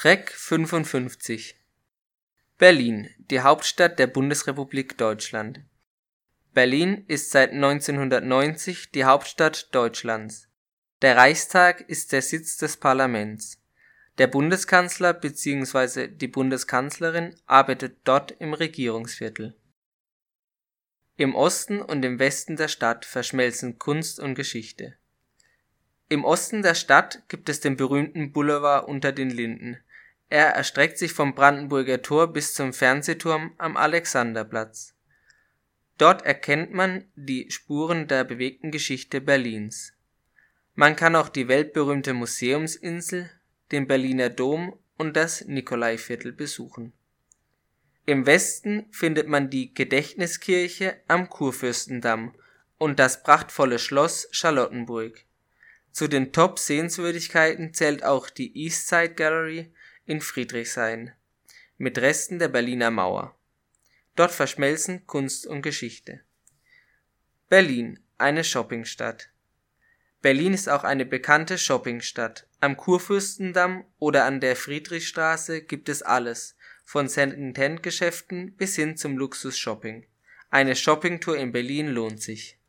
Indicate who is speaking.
Speaker 1: Track 55. Berlin, die Hauptstadt der Bundesrepublik Deutschland. Berlin ist seit 1990 die Hauptstadt Deutschlands. Der Reichstag ist der Sitz des Parlaments. Der Bundeskanzler bzw. die Bundeskanzlerin arbeitet dort im Regierungsviertel. Im Osten und im Westen der Stadt verschmelzen Kunst und Geschichte. Im Osten der Stadt gibt es den berühmten Boulevard Unter den Linden. Er erstreckt sich vom Brandenburger Tor bis zum Fernsehturm am Alexanderplatz. Dort erkennt man die Spuren der bewegten Geschichte Berlins. Man kann auch die weltberühmte Museumsinsel, den Berliner Dom und das Nikolaiviertel besuchen. Im Westen findet man die Gedächtniskirche am Kurfürstendamm und das prachtvolle Schloss Charlottenburg. Zu den Top-Sehenswürdigkeiten zählt auch die East Side Gallery in Friedrichshain mit Resten der Berliner Mauer. Dort verschmelzen Kunst und Geschichte. Berlin, eine Shoppingstadt. Berlin ist auch eine bekannte Shoppingstadt. Am Kurfürstendamm oder an der Friedrichstraße gibt es alles, von Second-Hand-Geschäften bis hin zum Luxus-Shopping. Eine Shoppingtour in Berlin lohnt sich.